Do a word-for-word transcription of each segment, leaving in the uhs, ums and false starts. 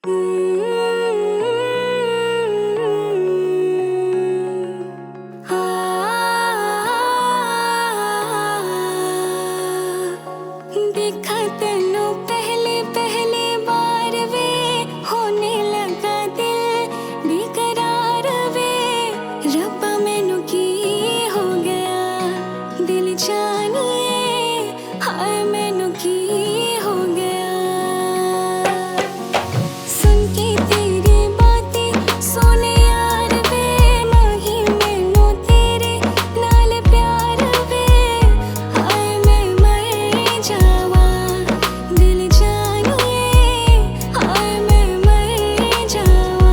देखा तेनू पहले पहले बार वे, होने लगा दिल बेकरार वे। रब्बा मैनू की हो गया दिल जानिए, हाय मैनू की हो गया। सुन के तेरी बातें सोने यार वे, नहीं मैनू तेरे नाल प्यार वे। हाय मैं मर जावा दिल जानिए, हाय मैं मर जावा।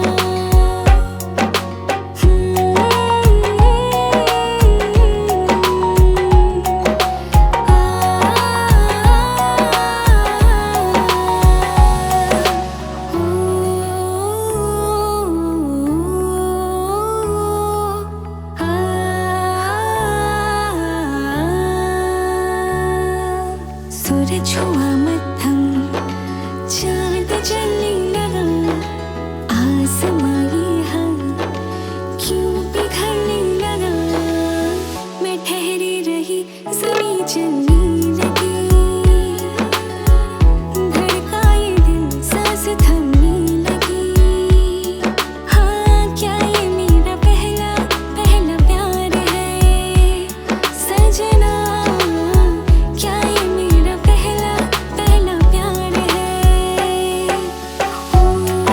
सूरज हुआ मध्यम, चांद जलने लगा, आसमां ये हम क्यों पिघलने लगा। मैं ठहरी रही ज़मीं चलने लगी, धड़का ये दिल सांस थमने लगी। हाँ क्या ये मेरा पहला पहला प्यार है सजना, क्या ये मेरा पहला पहला प्यार है। ओ,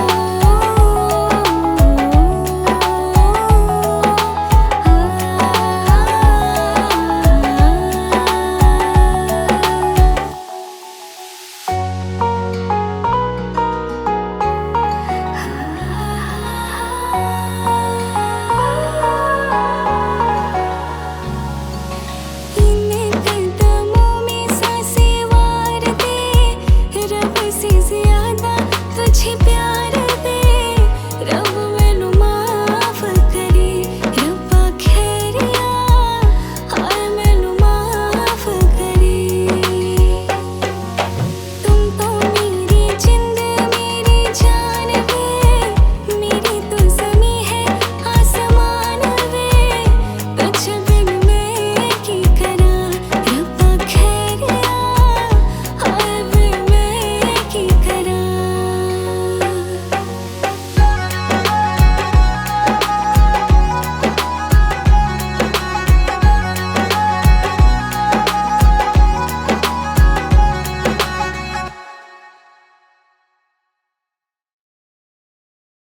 इन कदमों में सांसें वार दे, रब से ज्यादा तुझे प्यार